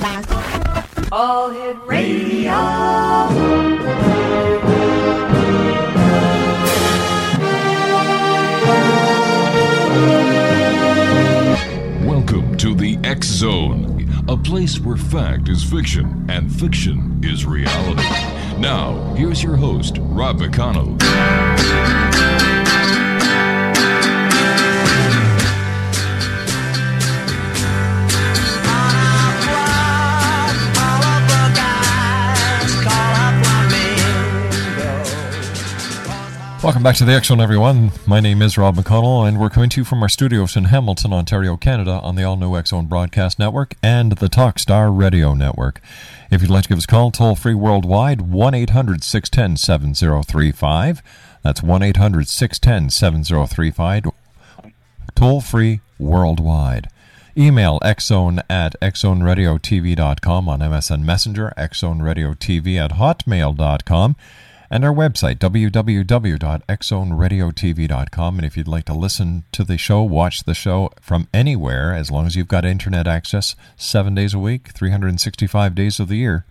All Hit Radio. Welcome to the X Zone, a place where fact is fiction and fiction is reality. Now, here's your host, Rob McConnell. Welcome back to the X Zone, everyone. My name is Rob McConnell, and we're coming to you from our studios in Hamilton, Ontario, Canada, on the all-new X Zone Broadcast Network and the Talkstar Radio Network. If you'd like to give us a call, toll-free worldwide, 1-800-610-7035. That's 1-800-610-7035. Toll-free worldwide. Email xzone@xzoneradiotv.com on MSN Messenger, xzoneradiotv@hotmail.com. And our website, www.xzoneradiotv.com. And if you'd like to listen to the show, watch the show from anywhere, as long as you've got internet access, 7 days a week, 365 days of the year,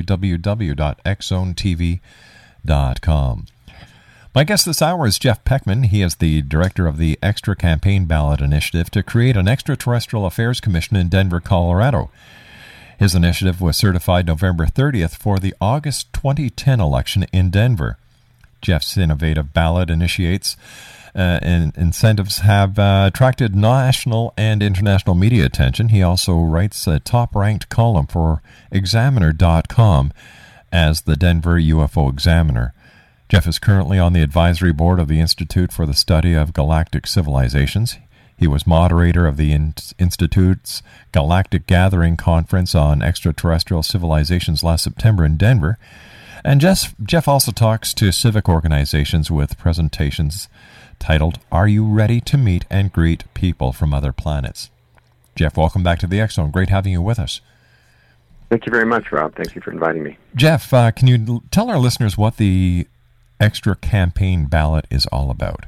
www.xzonetv.com. My guest this hour is Jeff Peckman. He is the director of the Extra Campaign Ballot Initiative to create an Extraterrestrial Affairs Commission in Denver, Colorado. His initiative was certified November 30th for the August 2010 election in Denver. Jeff's innovative ballot initiates and incentives have attracted national and international media attention. He also writes a top-ranked column for Examiner.com as the Denver UFO Examiner. Jeff is currently on the advisory board of the Institute for the Study of Galactic Civilizations. He was moderator of the Institute's Galactic Gathering Conference on Extraterrestrial Civilizations last September in Denver. And Jeff also talks to civic organizations with presentations titled, Are You Ready to Meet and Greet People from Other Planets? Jeff, welcome back to the X Zone. Great having you with us. Thank you very much, Rob. Thank you for inviting me. Jeff, can you tell our listeners what the Extra Campaign Ballot is all about?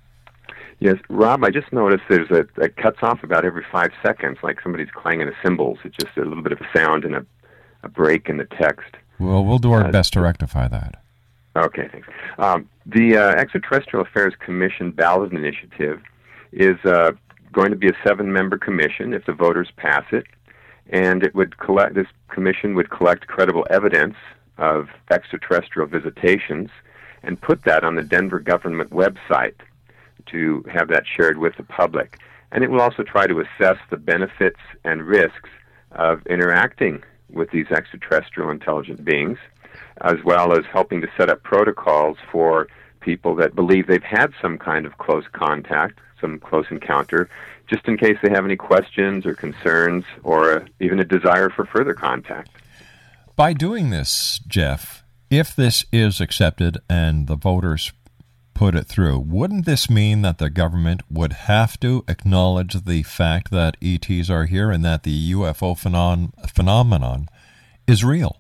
Yes, Rob, I just noticed there's it cuts off about every 5 seconds, like somebody's clanging a cymbals. It's just a little bit of sound and a break in the text. Well, we'll do our best to rectify that. Okay, thanks. The Extraterrestrial Affairs Commission ballot initiative is going to be a 7-member commission if the voters pass it, and this commission would collect credible evidence of extraterrestrial visitations and put that on the Denver government website to have that shared with the public. And it will also try to assess the benefits and risks of interacting with these extraterrestrial intelligent beings, as well as helping to set up protocols for people that believe they've had some kind of close contact, some close encounter, just in case they have any questions or concerns or even a desire for further contact. By doing this, Jeff, if this is accepted and the voters put it through, wouldn't this mean that the government would have to acknowledge the fact that ETs are here and that the UFO phenomenon is real?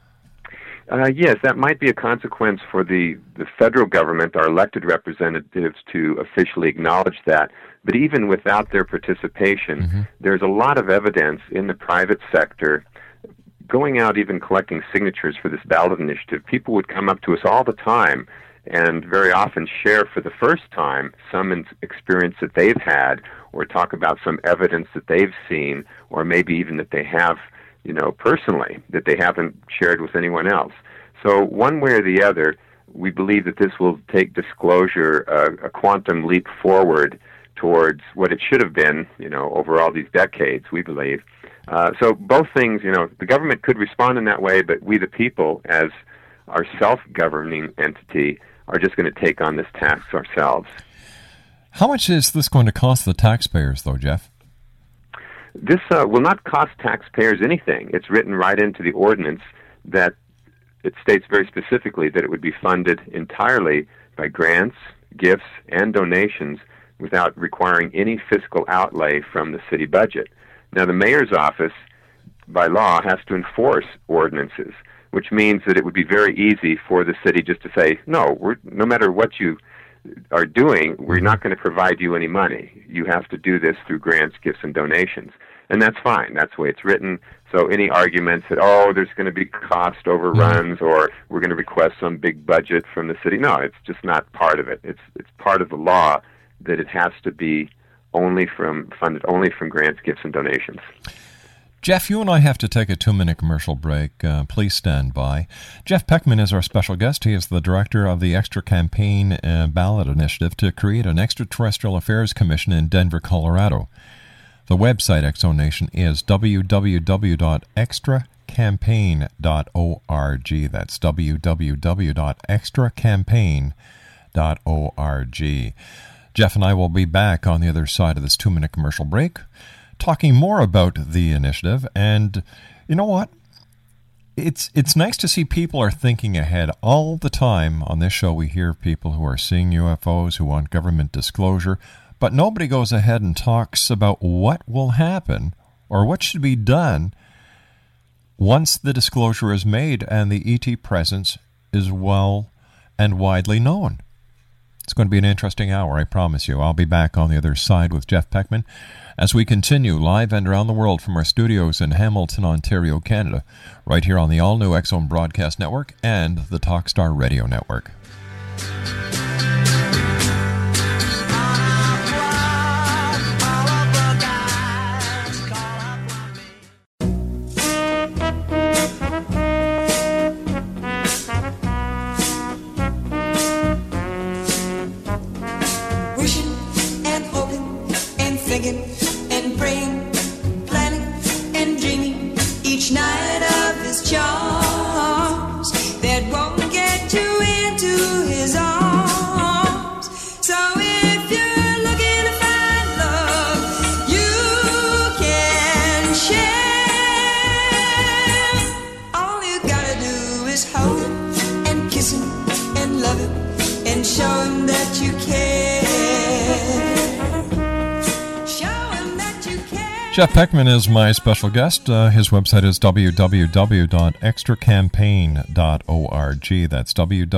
Yes, that might be a consequence for the federal government, our elected representatives, to officially acknowledge that. But even without their participation, there's a lot of evidence in the private sector going out, even collecting signatures for this ballot initiative. People would come up to us all the time and very often share for the first time some experience that they've had, or talk about some evidence that they've seen, or maybe even that they have, personally, that they haven't shared with anyone else. So one way or the other, we believe that this will take disclosure a quantum leap forward towards what it should have been, over all these decades, we believe. So both things, the government could respond in that way, but we the people, as our self-governing entity, are just going to take on this task ourselves. How much is this going to cost the taxpayers, though, Jeff? This will not cost taxpayers anything. It's written right into the ordinance that it states very specifically that it would be funded entirely by grants, gifts, and donations without requiring any fiscal outlay from the city budget. Now, the mayor's office, by law, has to enforce ordinances, which means that it would be very easy for the city just to say, no matter what you are doing, we're not going to provide you any money. You have to do this through grants, gifts, and donations. And that's fine. That's the way it's written. So any arguments that, oh, there's going to be cost overruns or we're going to request some big budget from the city, no, it's just not part of it. It's part of the law that it has to be funded only from grants, gifts, and donations. Jeff, you and I have to take a 2-minute commercial break. Please stand by. Jeff Peckman is our special guest. He is the director of the Extra Campaign Ballot Initiative to create an Extraterrestrial Affairs Commission in Denver, Colorado. The website, X-Zone Nation, is www.extracampaign.org. That's www.extracampaign.org. Jeff and I will be back on the other side of this 2-minute commercial break, talking more about the initiative. And you know what? It's nice to see people are thinking ahead. All the time on this show we hear people who are seeing UFOs, who want government disclosure, but nobody goes ahead and talks about what will happen or what should be done once the disclosure is made and the ET presence is well and widely known. It's going to be an interesting hour, I promise you. I'll be back on the other side with Jeff Peckman as we continue live and around the world from our studios in Hamilton, Ontario, Canada, right here on the all-new X-Zone Broadcast Network and the Talkstar Radio Network. Jeff Peckman is my special guest. His website is www.extracampaign.org. That's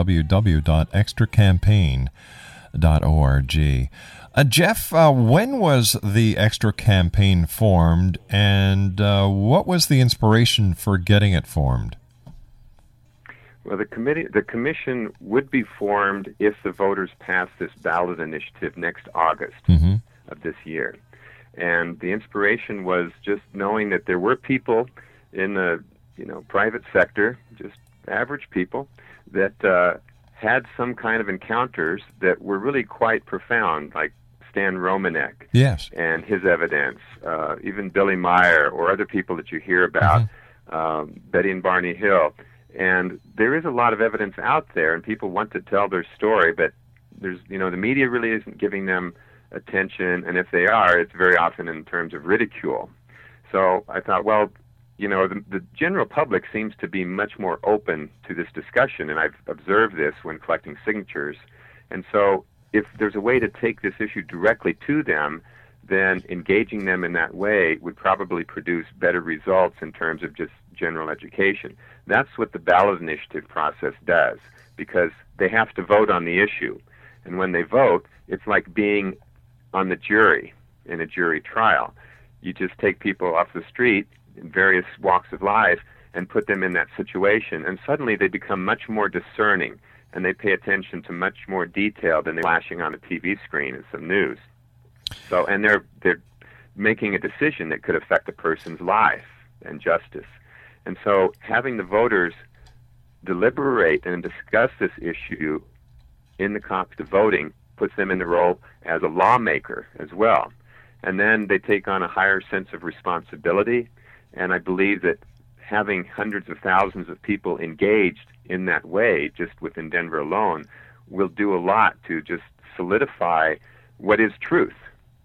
www.extracampaign.org. Jeff, when was the Extra Campaign formed, and what was the inspiration for getting it formed? Well, the commission would be formed if the voters pass this ballot initiative next August of this year. And the inspiration was just knowing that there were people in the private sector, just average people, that had some kind of encounters that were really quite profound, like Stan Romanek, yes, and his evidence, even Billy Meyer or other people that you hear about, Betty and Barney Hill. And there is a lot of evidence out there, and people want to tell their story, but there's the media really isn't giving them attention, and if they are, it's very often in terms of ridicule. So I thought, well, the general public seems to be much more open to this discussion, and I've observed this when collecting signatures. And so if there's a way to take this issue directly to them, then engaging them in that way would probably produce better results in terms of just general education. That's what the ballot initiative process does, because they have to vote on the issue. And when they vote, it's like being on the jury in a jury trial. You just take people off the street in various walks of life and put them in that situation, and suddenly they become much more discerning, and they pay attention to much more detail than they're flashing on a TV screen and some news. So, and they're making a decision that could affect a person's life and justice. And so having the voters deliberate and discuss this issue in the context of voting puts them in the role as a lawmaker as well. And then they take on a higher sense of responsibility, and I believe that having hundreds of thousands of people engaged in that way, just within Denver alone, will do a lot to just solidify what is truth,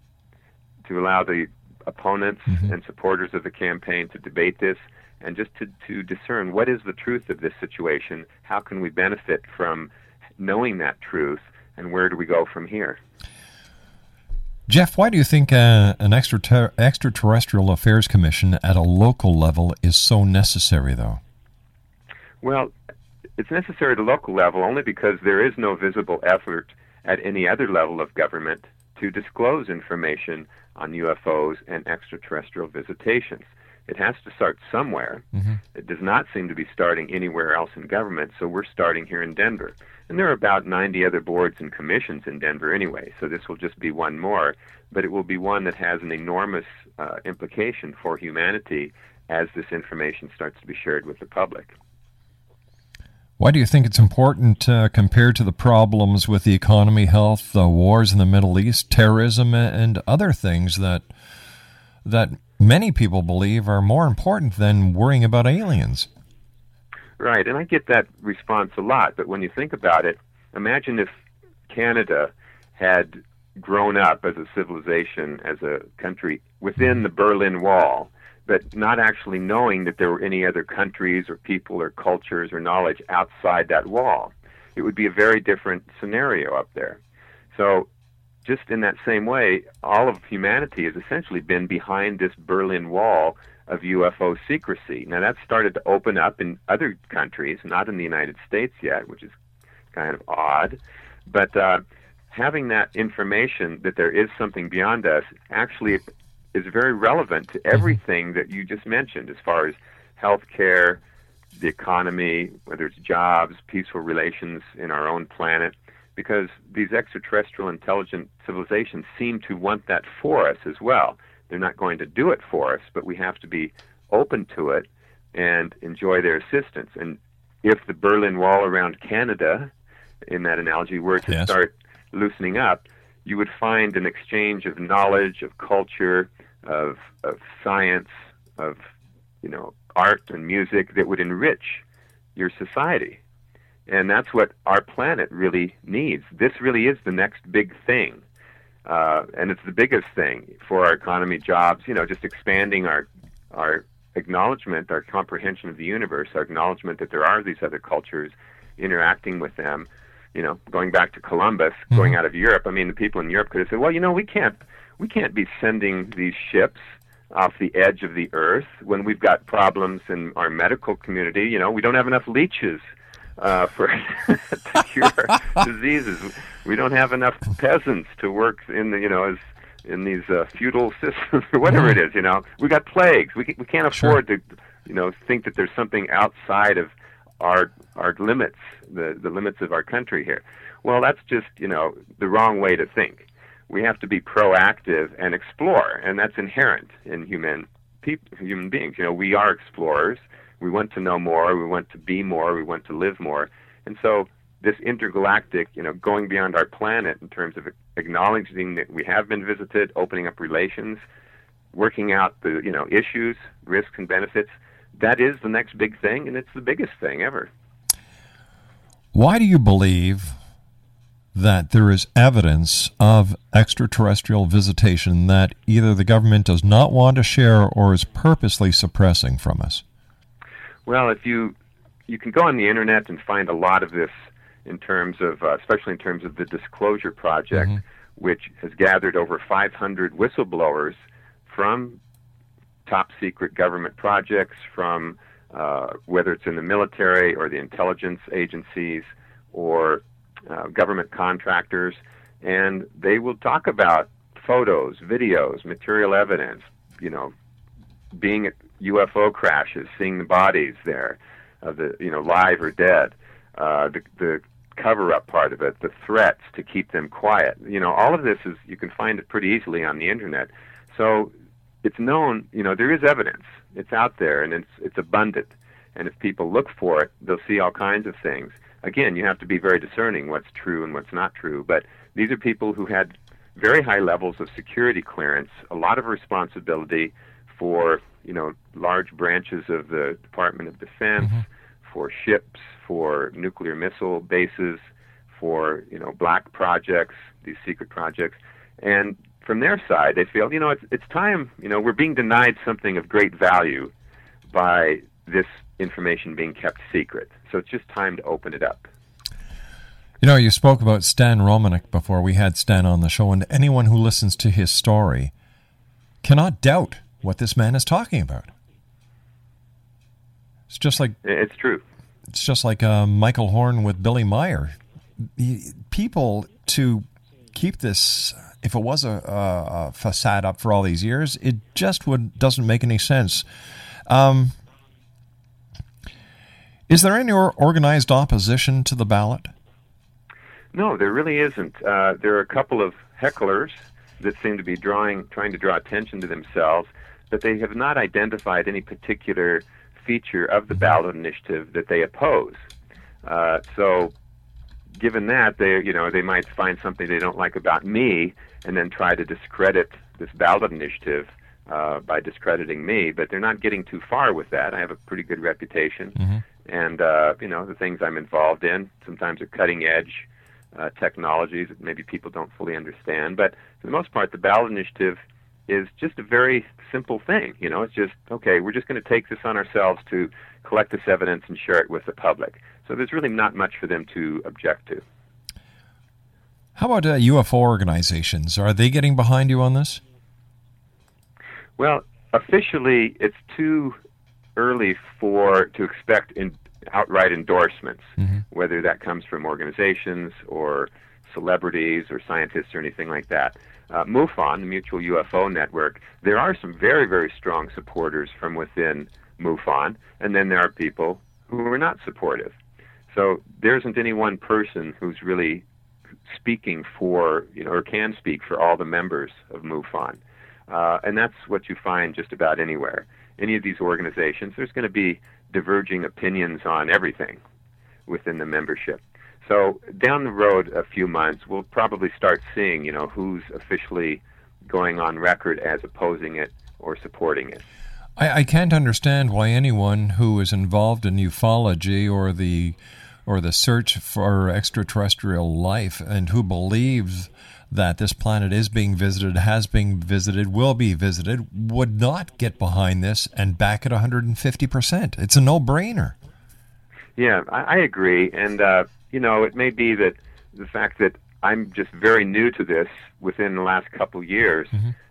to allow the opponents and supporters of the campaign to debate this, and just to discern what is the truth of this situation, how can we benefit from knowing that truth, and where do we go from here? Jeff, why do you think an extraterrestrial affairs commission at a local level is so necessary, though? Well, it's necessary at a local level only because there is no visible effort at any other level of government to disclose information on UFOs and extraterrestrial visitations. It has to start somewhere. It does not seem to be starting anywhere else in government, so we're starting here in Denver. And there are about 90 other boards and commissions in Denver anyway, so this will just be one more, but it will be one that has an enormous implication for humanity as this information starts to be shared with the public. Why do you think it's important compared to the problems with the economy, health, the wars in the Middle East, terrorism, and other things that many people believe are more important than worrying about aliens? Right, and I get that response a lot, but when you think about it, imagine if Canada had grown up as a civilization, as a country within the Berlin Wall, but not actually knowing that there were any other countries or people or cultures or knowledge outside that wall. It would be a very different scenario up there. So just in that same way, all of humanity has essentially been behind this Berlin Wall of UFO secrecy. Now, that's started to open up in other countries, not in the United States yet, which is kind of odd. But having that information that there is something beyond us actually is very relevant to everything that you just mentioned as far as healthcare, the economy, whether it's jobs, peaceful relations in our own planet, because these extraterrestrial intelligent civilizations seem to want that for us as well. They're not going to do it for us, but we have to be open to it and enjoy their assistance. And if the Berlin Wall around Canada, in that analogy, were to start loosening up, you would find an exchange of knowledge, of culture, of science, of art and music that would enrich your society. And that's what our planet really needs. This really is the next big thing. And it's the biggest thing for our economy, jobs, just expanding our acknowledgement, our comprehension of the universe, our acknowledgement that there are these other cultures, interacting with them, going back to Columbus, going out of Europe. I mean, the people in Europe could have said, well, we can't be sending these ships off the edge of the earth when we've got problems in our medical community. We don't have enough leeches for to cure diseases. We don't have enough peasants to work in the in these feudal systems or whatever it is. We got plagues. We can't afford to think that there's something outside of our limits, the limits of our country here. Well, that's just the wrong way to think. We have to be proactive and explore, and that's inherent in human beings. We are explorers. We want to know more, we want to be more, we want to live more. And so this intergalactic, going beyond our planet in terms of acknowledging that we have been visited, opening up relations, working out the, issues, risks and benefits, that is the next big thing, and it's the biggest thing ever. Why do you believe that there is evidence of extraterrestrial visitation that either the government does not want to share or is purposely suppressing from us? Well, if you can go on the internet and find a lot of this in terms of, especially in terms of the Disclosure Project, which has gathered over 500 whistleblowers from top secret government projects, from whether it's in the military or the intelligence agencies or government contractors, and they will talk about photos, videos, material evidence, being at UFO crashes, seeing the bodies there, live or dead, the cover-up part of it, the threats to keep them quiet. All of this you can find it pretty easily on the internet. So it's known, there is evidence. It's out there, and it's abundant. And if people look for it, they'll see all kinds of things. Again, you have to be very discerning what's true and what's not true. But these are people who had very high levels of security clearance, a lot of responsibility for, large branches of the Department of Defense, for ships, for nuclear missile bases, for, black projects, these secret projects. And from their side, they feel, it's time, we're being denied something of great value by this information being kept secret. So it's just time to open it up. You spoke about Stan Romanek before we had Stan on the show, and anyone who listens to his story cannot doubt what this man is talking about. It's just like... It's true. It's just like Michael Horn with Billy Meyer. People, to keep this if it was a facade up for all these years, it just doesn't make any sense. Is there any organized opposition to the ballot? No, there really isn't. There are a couple of hecklers that seem to be trying to draw attention to themselves, but they have not identified any particular feature of the ballot initiative that they oppose. So, given that, they might find something they don't like about me, and then try to discredit this ballot initiative by discrediting me. But they're not getting too far with that. I have a pretty good reputation, and the things I'm involved in sometimes are cutting edge technologies that maybe people don't fully understand. But for the most part, the ballot initiative is just a very simple thing. It's just, okay, we're just going to take this on ourselves to collect this evidence and share it with the public. So there's really not much for them to object to. How about UFO organizations? Are they getting behind you on this? Well, officially, it's too early to expect outright endorsements, whether that comes from organizations or celebrities or scientists or anything like that. MUFON, the Mutual UFO Network, there are some very, very strong supporters from within MUFON, and then there are people who are not supportive. So there isn't any one person who's really speaking for, or can speak for all the members of MUFON. And that's what you find just about anywhere. Any of these organizations, there's going to be diverging opinions on everything within the membership. So down the road a few months, we'll probably start seeing, who's officially going on record as opposing it or supporting it. I can't understand why anyone who is involved in ufology or the search for extraterrestrial life and who believes that this planet is being visited, has been visited, will be visited, would not get behind this and back it 150%. It's a no-brainer. Yeah, I agree. And, it may be that the fact that I'm just very new to this within the last couple of years,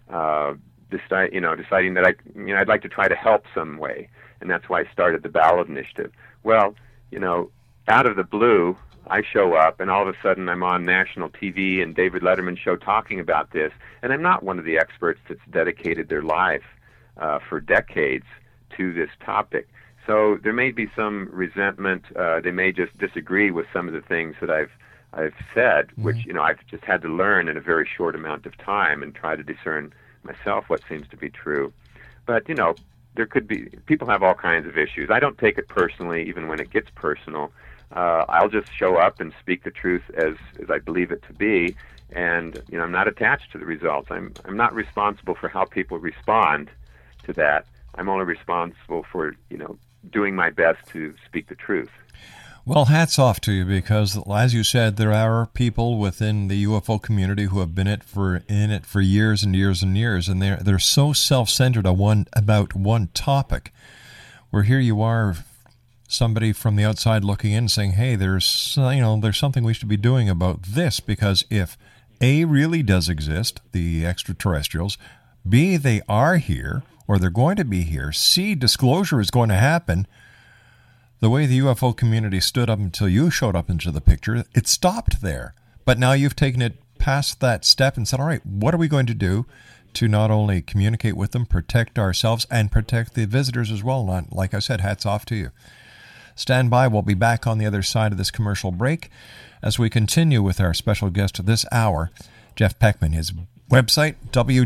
deciding that I'd like to try to help some way, and that's why I started the ballot initiative. Well, out of the blue, I show up, and all of a sudden I'm on national TV and David Letterman's show talking about this, and I'm not one of the experts that's dedicated their life for decades to this topic. So there may be some resentment. They may just disagree with some of the things that I've said, which I've just had to learn in a very short amount of time and try to discern myself what seems to be true. But there could be, people have all kinds of issues. I don't take it personally, even when it gets personal. I'll just show up and speak the truth as I believe it to be, and I'm not attached to the results. I'm not responsible for how people respond to that. I'm only responsible for doing my best to speak the truth. Well, hats off to you, because as you said, there are people within the UFO community who have been in it for years and years and years, and they're so self-centered about one topic. Where here you are, somebody from the outside looking in, saying, "Hey, there's something we should be doing about this, because if A really does exist, the extraterrestrials, B, they are here, or they're going to be here, C, disclosure is going to happen." The way the UFO community stood up until you showed up into the picture, it stopped there. But now you've taken it past that step and said, all right, what are we going to do to not only communicate with them, protect ourselves, and protect the visitors as well? And like I said, hats off to you. Stand by. We'll be back on the other side of this commercial break as we continue with our special guest this hour, Jeff Peckman. His website,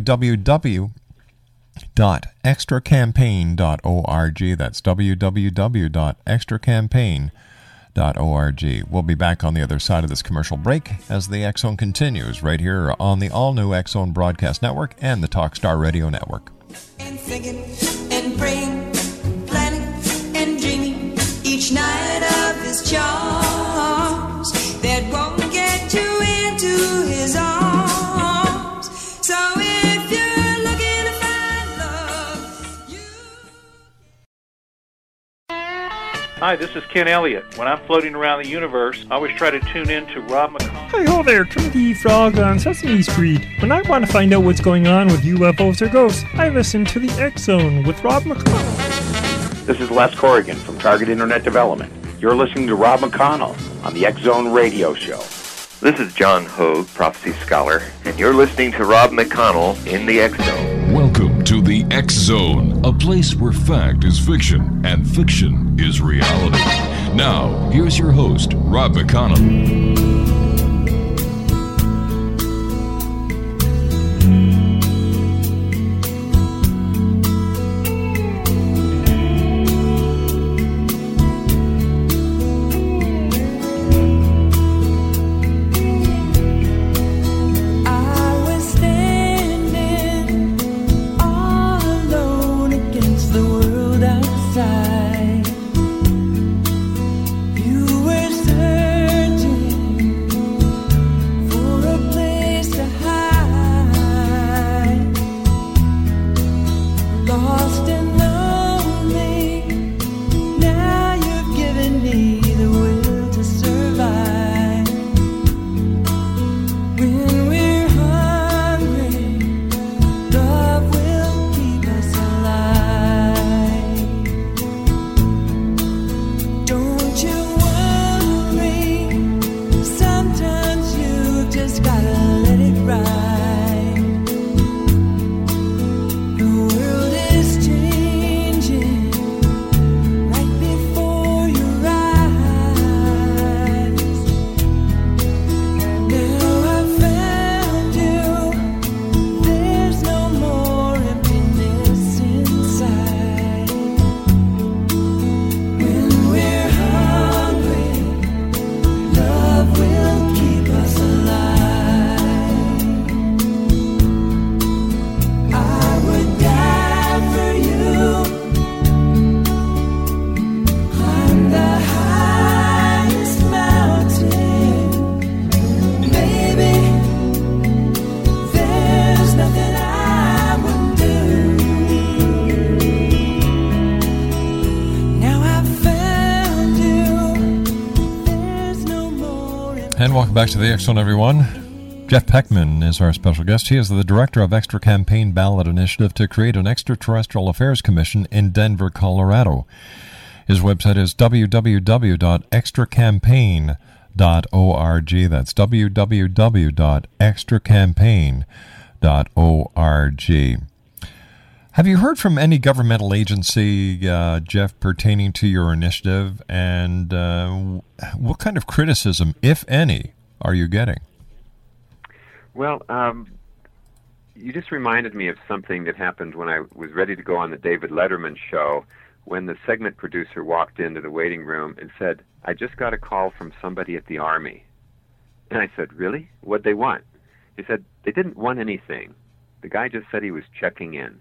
www.extracampaign.org. That's www.extracampaign.org. We'll be back on the other side of this commercial break as the X Zone continues right here on the all-new X Zone Broadcast Network and the Talkstar Radio Network. And thinking and praying, planning and dreaming each night of his charms that won't get you into his arms. So if you're looking to find love, Hi, this is Ken Elliott. When I'm floating around the universe, I always try to tune in to Rob McConnell. Hi ho there, Timothy Frog on Sesame Street. When I want to find out what's going on with UFOs or ghosts, I listen to the X Zone with Rob McConnell. This is Les Corrigan from Target Internet Development. You're listening to Rob McConnell on the X Zone Radio Show. This is John Hogue, prophecy scholar, and you're listening to Rob McConnell in the X Zone. Welcome to the X Zone, a place where fact is fiction and fiction is reality. Now, here's your host, Rob McConnell. And welcome back to the X Zone, everyone. Jeff Peckman is our special guest. He is the director of Extra Campaign Ballot Initiative to create an Extraterrestrial Affairs Commission in Denver, Colorado. His website is www.extracampaign.org. That's www.extracampaign.org. Have you heard from any governmental agency, Jeff, pertaining to your initiative, and what kind of criticism, if any, are you getting? Well, you just reminded me of something that happened when I was ready to go on the David Letterman show, when the segment producer walked into the waiting room and said, "I just got a call from somebody at the Army." And I said, "Really? What'd they want?" He said, "They didn't want anything. The guy just said he was checking in."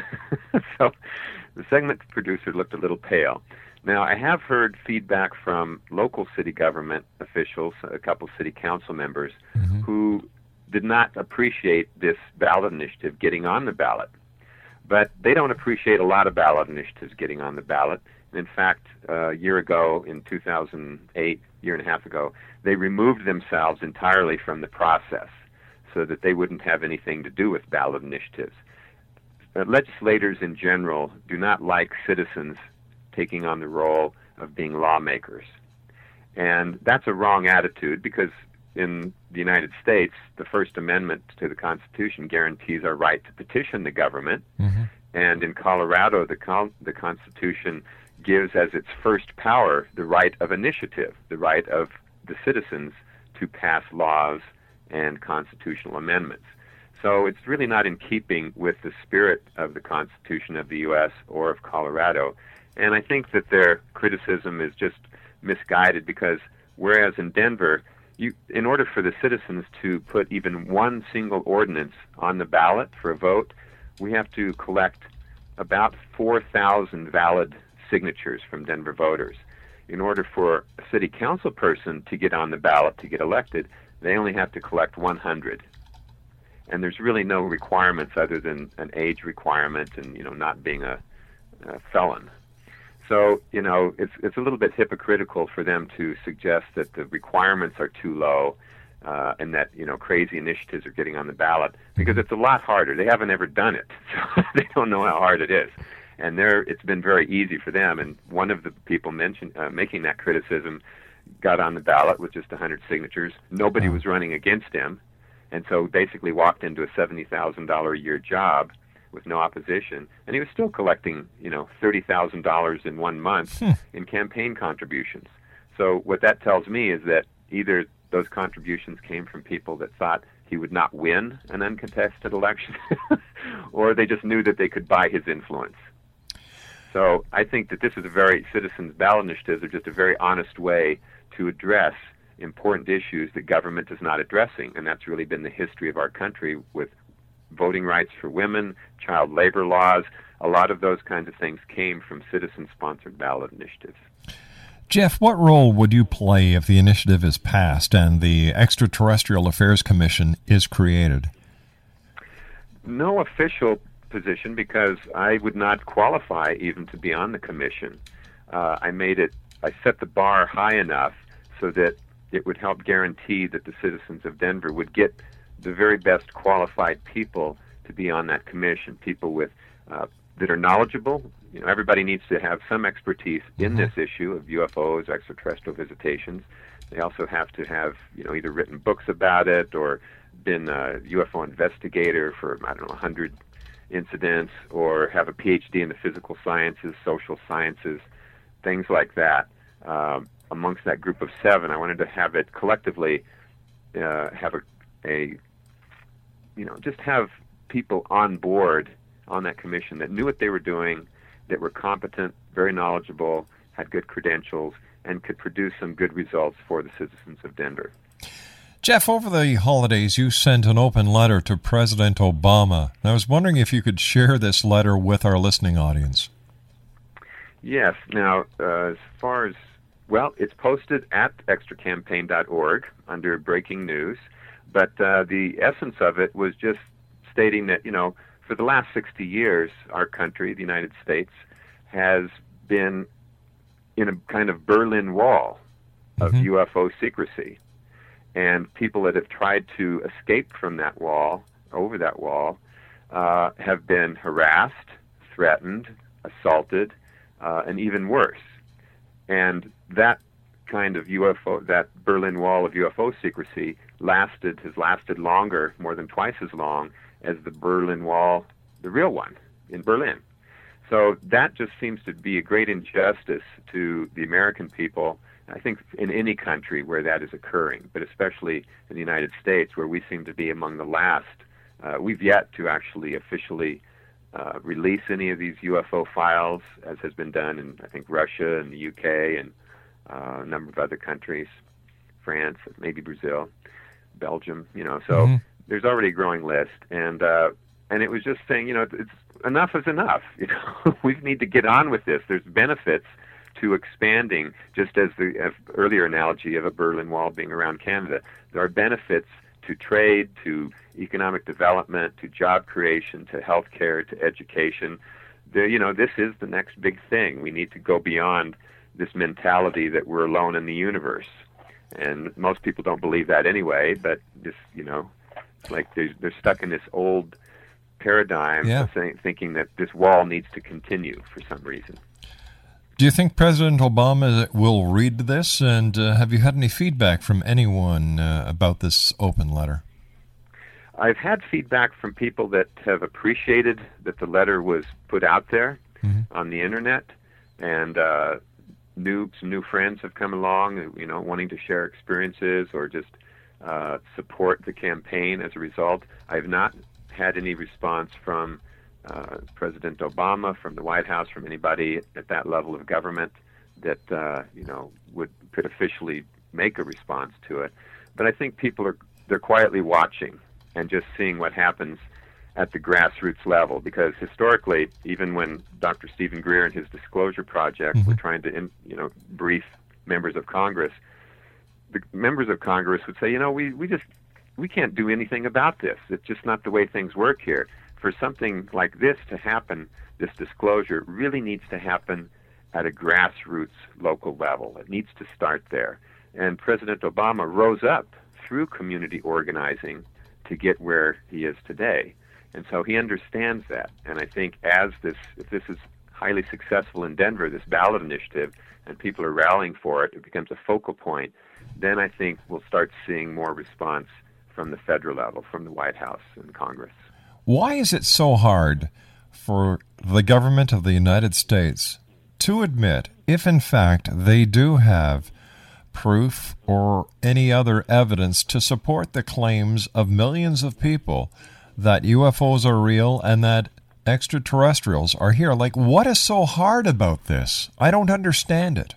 So the segment producer looked a little pale. Now, I have heard feedback from local city government officials, a couple city council members, who did not appreciate this ballot initiative getting on the ballot. But they don't appreciate a lot of ballot initiatives getting on the ballot. In fact, a year ago, in 2008, year and a half ago, they removed themselves entirely from the process so that they wouldn't have anything to do with ballot initiatives. Legislators in general do not like citizens taking on the role of being lawmakers. And that's a wrong attitude, because in the United States, the First Amendment to the Constitution guarantees our right to petition the government. And in Colorado, the Constitution gives as its first power the right of initiative, the right of the citizens to pass laws and constitutional amendments. So it's really not in keeping with the spirit of the Constitution of the U.S. or of Colorado. And I think that their criticism is just misguided, because whereas in Denver, in order for the citizens to put even one single ordinance on the ballot for a vote, we have to collect about 4,000 valid signatures from Denver voters. In order for a city council person to get on the ballot to get elected, they only have to collect 100. And there's really no requirements other than an age requirement and, not being a felon. So, it's a little bit hypocritical for them to suggest that the requirements are too low and that, crazy initiatives are getting on the ballot, because it's a lot harder. They haven't ever done it, so they don't know how hard it is. And it's been very easy for them. And one of the people making that criticism got on the ballot with just 100 signatures. Nobody was running against him, and so basically walked into a $70,000 a year job with no opposition, and he was still collecting, $30,000 in 1 month in campaign contributions. So what that tells me is that either those contributions came from people that thought he would not win an uncontested election, or they just knew that they could buy his influence. So I think that this is a very citizens' ballot initiatives are just a very honest way to address important issues that government is not addressing, and that's really been the history of our country with voting rights for women, child labor laws. A lot of those kinds of things came from citizen-sponsored ballot initiatives. Jeff, what role would you play if the initiative is passed and the Extraterrestrial Affairs Commission is created? No official position, because I would not qualify even to be on the commission. I set the bar high enough so that it would help guarantee that the citizens of Denver would get the very best qualified people to be on that commission, people with that are knowledgeable. Everybody needs to have some expertise in this issue of UFOs, extraterrestrial visitations. They also have to have, either written books about it or been a UFO investigator for, 100 incidents, or have a PhD in the physical sciences, social sciences, things like that. Amongst that group of 7, I wanted to have it collectively have just have people on board on that commission that knew what they were doing, that were competent, very knowledgeable, had good credentials, and could produce some good results for the citizens of Denver. Jeff, over the holidays, you sent an open letter to President Obama. And I was wondering if you could share this letter with our listening audience. Yes. Now, as far as, it's posted at extracampaign.org under breaking news, but the essence of it was just stating that, for the last 60 years, our country, the United States, has been in a kind of Berlin Wall of UFO secrecy. And people that have tried to escape from that wall, over that wall, have been harassed, threatened, assaulted, and even worse. And that kind of UFO, that Berlin Wall of UFO secrecy has lasted longer, more than twice as long, as the Berlin Wall, the real one, in Berlin. So that just seems to be a great injustice to the American people, I think in any country where that is occurring, but especially in the United States, where we seem to be among the last. We've yet to actually officially release any of these UFO files, as has been done in, I think, Russia and the UK and a number of other countries, France, maybe Brazil, Belgium, so there's already a growing list. And it was just saying, it's enough is enough. We need to get on with this. There's benefits to expanding, just as the earlier analogy of a Berlin Wall being around Canada. There are benefits to trade, to economic development, to job creation, to healthcare, to education. This is the next big thing. We need to go beyond this mentality that we're alone in the universe. And most people don't believe that anyway, but just, like they're stuck in this old paradigm of thinking that this wall needs to continue for some reason. Do you think President Obama will read this, and have you had any feedback from anyone about this open letter? I've had feedback from people that have appreciated that the letter was put out there on the internet, and new friends have come along, wanting to share experiences or just support the campaign as a result. I've not had any response from President Obama, from the White House, from anybody at that level of government that could officially make a response to it. But I think people they're quietly watching and just seeing what happens at the grassroots level, because historically, even when Dr. Stephen Greer and his Disclosure Project were trying to brief members of Congress, the members of Congress would say, we can't do anything about this. It's just not the way things work here. For something like this to happen, this disclosure really needs to happen at a grassroots local level. It needs to start there. And President Obama rose up through community organizing to get where he is today. And so he understands that. And I think if this is highly successful in Denver, this ballot initiative, and people are rallying for it, it becomes a focal point, then I think we'll start seeing more response from the federal level, from the White House and Congress. Why is it so hard for the government of the United States to admit if, in fact, they do have proof or any other evidence to support the claims of millions of people that UFOs are real and that extraterrestrials are here? Like, what is so hard about this? I don't understand it.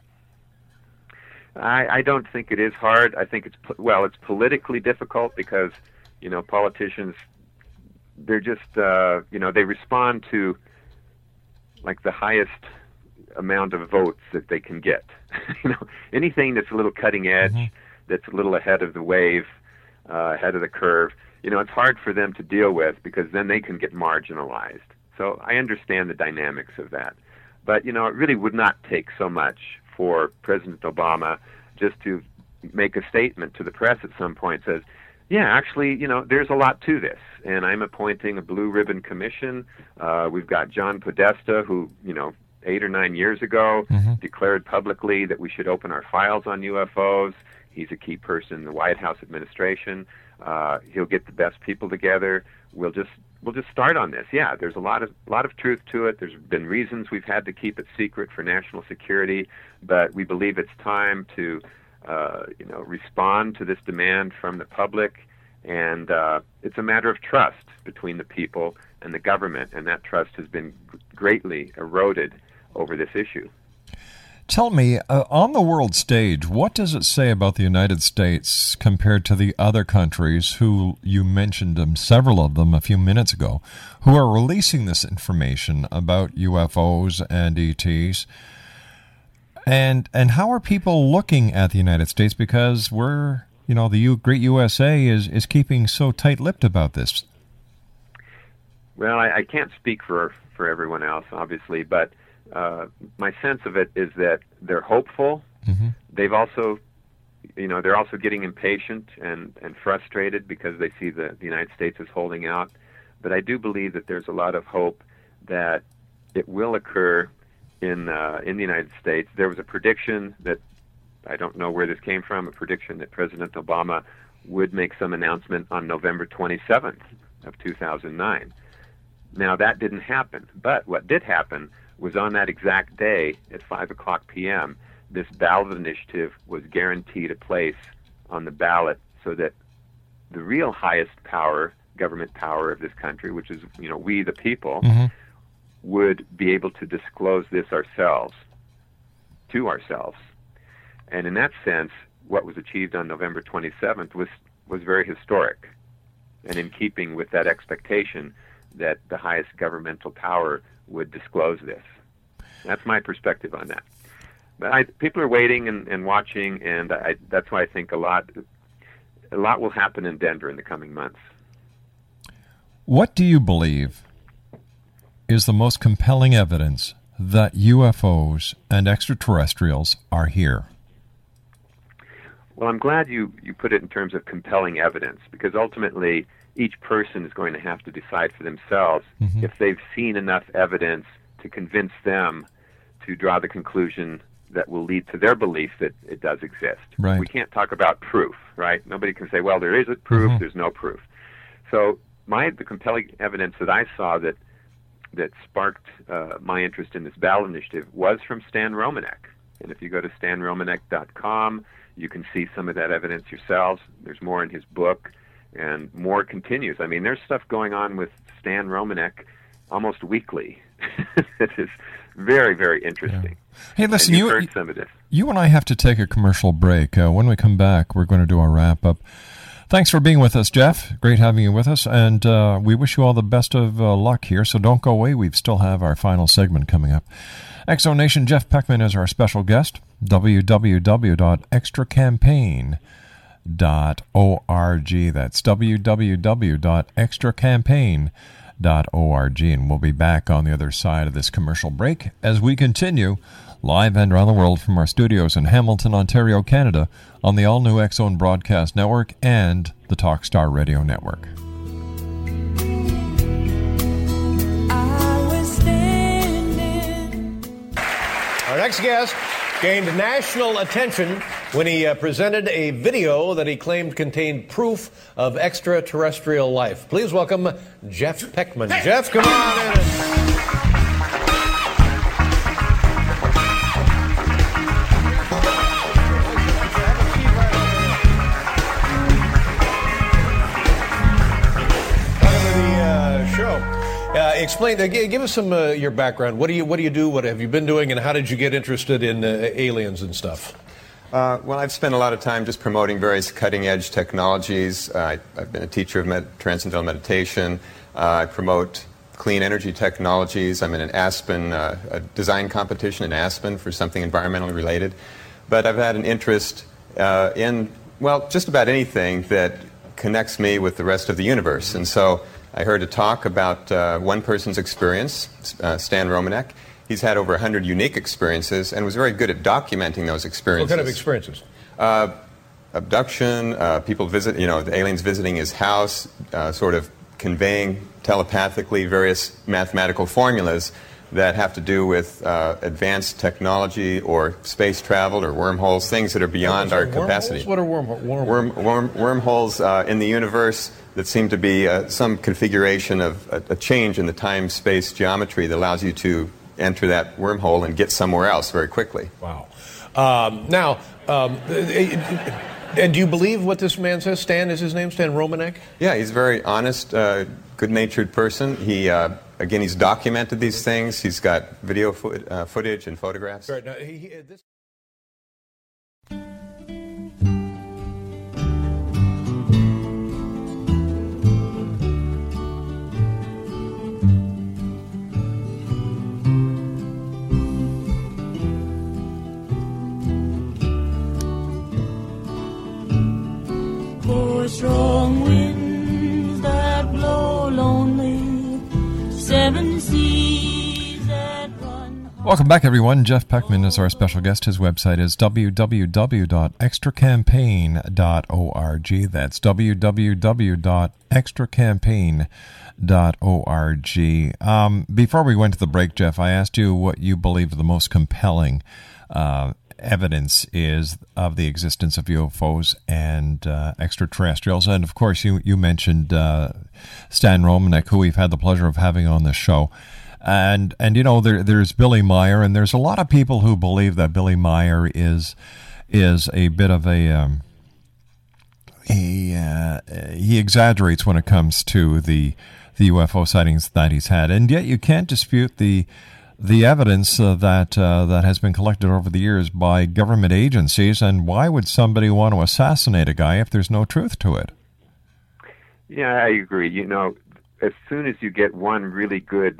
I don't think it is hard. I think it's politically difficult because, politicians, they're just, they respond to, like, the highest amount of votes that they can get. Anything that's a little cutting edge, that's a little ahead of the wave, ahead of the curve, it's hard for them to deal with because then they can get marginalized. So I understand the dynamics of that. But, it really would not take so much for President Obama just to make a statement to the press at some point, says, yeah, actually, there's a lot to this, and I'm appointing a blue ribbon commission. We've got John Podesta, who, 8 or 9 years ago declared publicly that we should open our files on UFOs. He's a key person in the White House administration. He'll get the best people together. We'll just start on this. Yeah, there's a lot of truth to it. There's been reasons we've had to keep it secret for national security, but we believe it's time to respond to this demand from the public, and it's a matter of trust between the people and the government, and that trust has been greatly eroded over this issue. Tell me, on the world stage, what does it say about the United States compared to the other countries who, you mentioned several of them a few minutes ago, who are releasing this information about UFOs and ETs? And how are people looking at the United States? Because we're, the great USA is keeping so tight-lipped about this. Well, I can't speak for everyone else, obviously, but my sense of it is that they're hopeful. They've also, they're also getting impatient and frustrated because they see the United States is holding out. But I do believe that there's a lot of hope that it will occur in the United States. There was a prediction that, I don't know where this came from, a prediction that President Obama would make some announcement on November 27th of 2009. Now, that didn't happen, but what did happen was on that exact day at 5 o'clock p.m., this ballot initiative was guaranteed a place on the ballot so that the real highest power, government power of this country, which is, we the people, would be able to disclose this to ourselves. And in that sense, what was achieved on November 27th was very historic and in keeping with that expectation that the highest governmental power would disclose this. That's my perspective on that. But people are waiting and watching, and that's why I think a lot will happen in Denver in the coming months. What do you believe is the most compelling evidence that UFOs and extraterrestrials are here? Well, I'm glad you put it in terms of compelling evidence, because ultimately each person is going to have to decide for themselves if they've seen enough evidence to convince them to draw the conclusion that will lead to their belief that it does exist. Right. We can't talk about proof, right? Nobody can say, well, there is a proof, there's no proof. So the compelling evidence that I saw that sparked my interest in this ballot initiative was from Stan Romanek. And if you go to stanromanek.com, you can see some of that evidence yourselves. There's more in his book, and more continues. I mean, there's stuff going on with Stan Romanek almost weekly. It is very, very interesting. Yeah. Hey, listen, you've heard some of this. You and I have to take a commercial break. When we come back, we're going to do our wrap-up. Thanks for being with us, Jeff. Great having you with us, and we wish you all the best of luck here, so don't go away. We still have our final segment coming up. X-Zone Nation, Jeff Peckman is our special guest. www.extracampaign.org. That's www.extracampaign.org. And we'll be back on the other side of this commercial break as we continue live and around the world from our studios in Hamilton, Ontario, Canada, on the all-new X-Zone Broadcast Network and the Talkstar Radio Network. I was standing Our next guest gained national attention when he presented a video that he claimed contained proof of extraterrestrial life. Please welcome Jeff Peckman. Hey. Jeff, come on in. Explain. Give us some your background. What do you do? What have you been doing? And how did you get interested in aliens and stuff? Well, I've spent a lot of time just promoting various cutting-edge technologies. I've been a teacher of transcendental meditation. I promote clean energy technologies. I'm in an Aspen a design competition in Aspen for something environmentally related. But I've had an interest in, well, just about anything that connects me with the rest of the universe. And so I heard a talk about one person's experience, Stan Romanek. He's had over 100 unique experiences and was very good at documenting those experiences. What kind of experiences? Abduction, people visit, the aliens visiting his house, sort of conveying telepathically various mathematical formulas that have to do with advanced technology or space travel or wormholes, things that are beyond our capacity. What are wormholes? Wormholes in the universe that seem to be some configuration of a change in the time-space geometry that allows you to enter that wormhole and get somewhere else very quickly. Wow. And do you believe what this man says? Stan is his name? Stan Romanek? Yeah, he's a very honest, good-natured person. Again, he's documented these things. He's got video footage and photographs. Right. Now, strong winds that blow lonely, seven seas that run. Welcome back, everyone. Jeff Peckman is our special guest. His website is www.extracampaign.org. That's www.extracampaign.org. Before we went to the break, Jeff, I asked you what you believe the most compelling evidence is of the existence of UFOs and extraterrestrials. And of course, you mentioned Stan Romanek, who we've had the pleasure of having on the show. And there's Billy Meier, and there's a lot of people who believe that Billy Meier is a bit of he exaggerates when it comes to the UFO sightings that he's had. And yet you can't dispute the evidence that has been collected over the years by government agencies. And why would somebody want to assassinate a guy if there's no truth to it? Yeah, I agree. As soon as you get one really good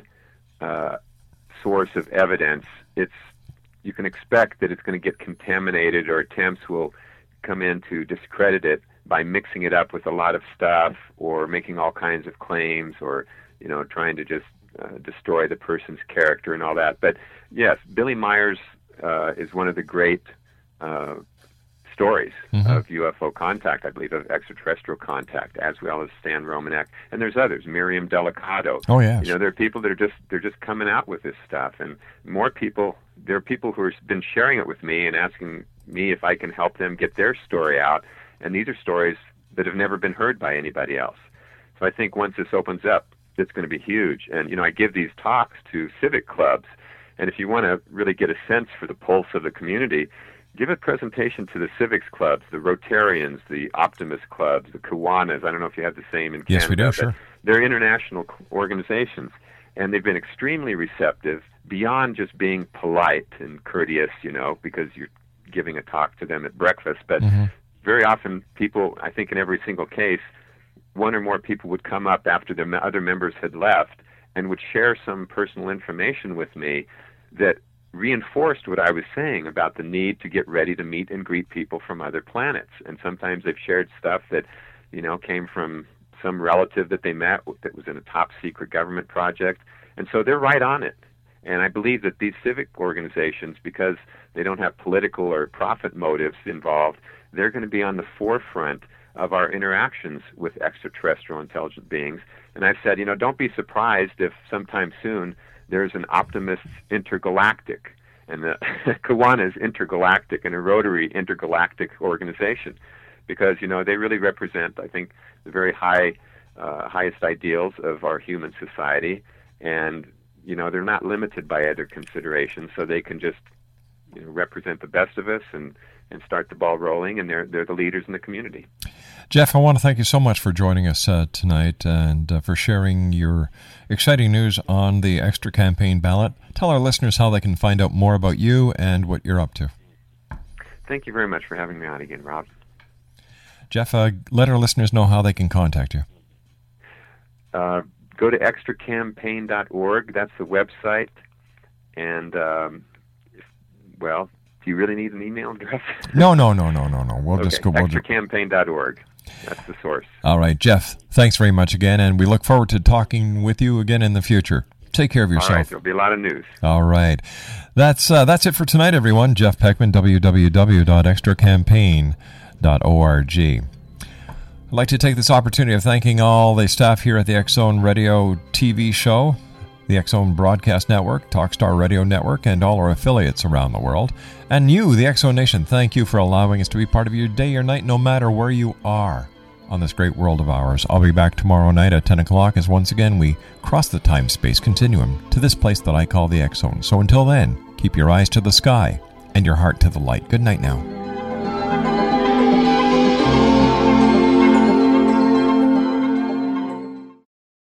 source of evidence, you can expect that it's going to get contaminated, or attempts will come in to discredit it by mixing it up with a lot of stuff or making all kinds of claims, or trying to just destroy the person's character and all that. But yes, Billy Myers is one of the great stories of UFO contact, I believe, of extraterrestrial contact, as well as Stan Romanek. And there's others, Miriam Delicado. Oh, yes. There are people that they're just coming out with this stuff. And more people, there are people who have been sharing it with me and asking me if I can help them get their story out. And these are stories that have never been heard by anybody else. So I think once this opens up, it's going to be huge. And, I give these talks to civic clubs. And if you want to really get a sense for the pulse of the community, give a presentation to the civics clubs, the Rotarians, the Optimist clubs, the Kiwanis. I don't know if you have the same in Canada. Yes, we do, sure. They're international organizations, and they've been extremely receptive beyond just being polite and courteous, because you're giving a talk to them at breakfast. But very often people, I think in every single case, one or more people would come up after the other members had left and would share some personal information with me that reinforced what I was saying about the need to get ready to meet and greet people from other planets. And sometimes they've shared stuff that, came from some relative that they met that was in a top secret government project. And so they're right on it. And I believe that these civic organizations, because they don't have political or profit motives involved, they're going to be on the forefront of our interactions with extraterrestrial intelligent beings. And I've said, don't be surprised if sometime soon there's an Optimist Intergalactic. And the Kiwanis Intergalactic and a Rotary Intergalactic organization, because they really represent, I think, the very highest ideals of our human society, and they're not limited by other considerations, so they can just represent the best of us and start the ball rolling, and they're the leaders in the community. Jeff, I want to thank you so much for joining us tonight and for sharing your exciting news on the Extra campaign ballot. Tell our listeners how they can find out more about you and what you're up to. Thank you very much for having me on again, Rob. Jeff, let our listeners know how they can contact you. Go to extracampaign.org. That's the website. And, do you really need an email address? No. We'll just go. Extracampaign.org. That's the source. All right, Jeff, thanks very much again, and we look forward to talking with you again in the future. Take care of yourself. All right, there'll be a lot of news. All right. That's it for tonight, everyone. Jeff Peckman, www.extracampaign.org. I'd like to take this opportunity of thanking all the staff here at the X Zone Radio TV show, the X Zone Broadcast Network, Talkstar Radio Network, and all our affiliates around the world. And you, the X Zone Nation, thank you for allowing us to be part of your day or night, no matter where you are on this great world of ours. I'll be back tomorrow night at 10 o'clock as once again we cross the time-space continuum to this place that I call the X Zone. So until then, keep your eyes to the sky and your heart to the light. Good night now.